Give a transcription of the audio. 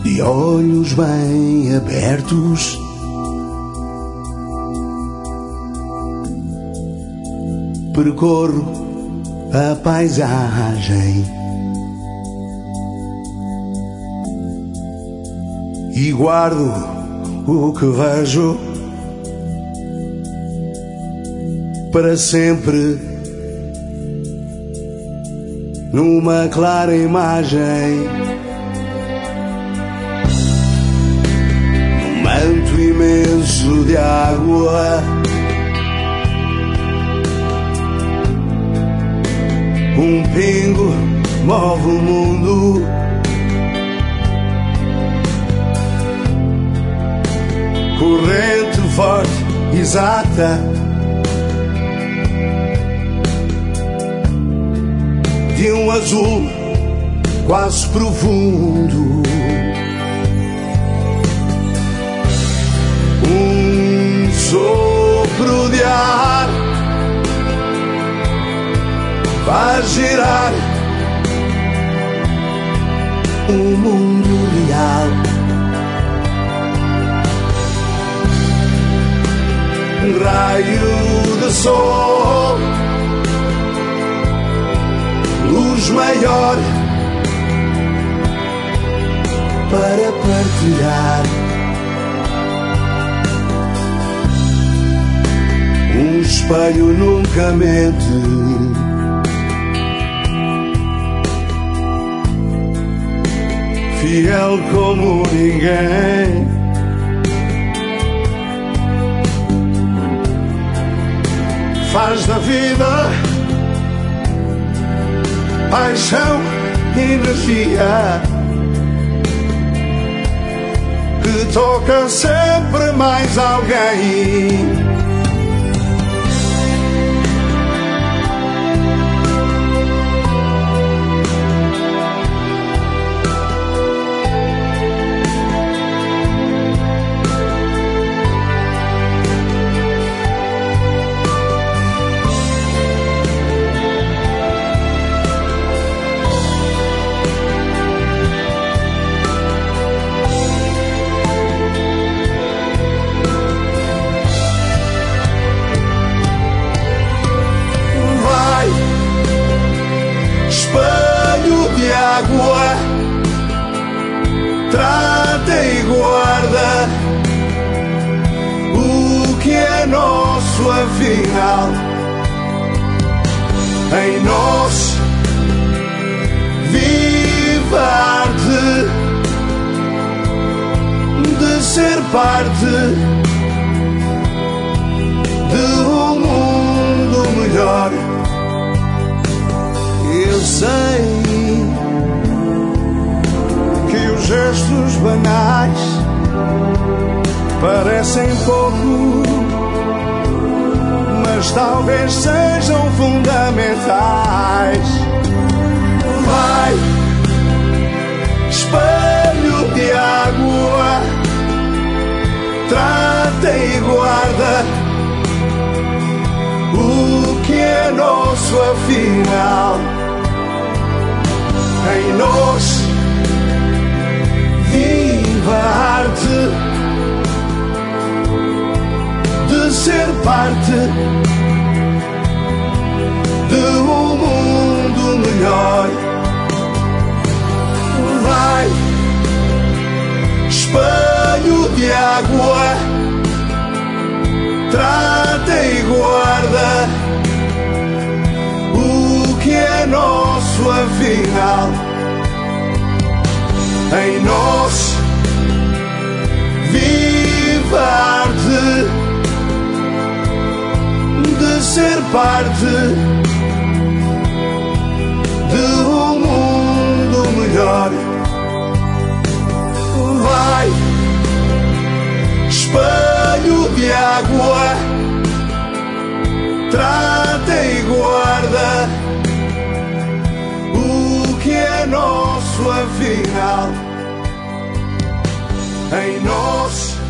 de olhos bem abertos, percorro a paisagem e guardo o que vejo para sempre numa clara imagem, num manto imenso de água. Um pingo move o mundo, corrente forte, exata, de um azul quase profundo. Um sopro de ar faz girar o mundo real. Um raio de sol, luz maior para partilhar. Um espelho nunca mente, fiel como ninguém. Faz da vida paixão, energia que toca sempre mais alguém. Espelho de água, trata e guarda o que é nosso afinal. Em nós vive a arte de ser parte de um mundo melhor. Eu sei que os gestos banais parecem pouco, mas talvez sejam fundamentais. Vai, espelho de água, trata e guarda o que é nosso afinal. Em nós vive a arte de ser parte de um mundo melhor. Vai, espelho de água, trata e guarda o que é nosso afinal. Em nós vive a arte de ser parte de um mundo melhor. Vai, espelho de água, trata e guarda o que é nosso afinal. Em nós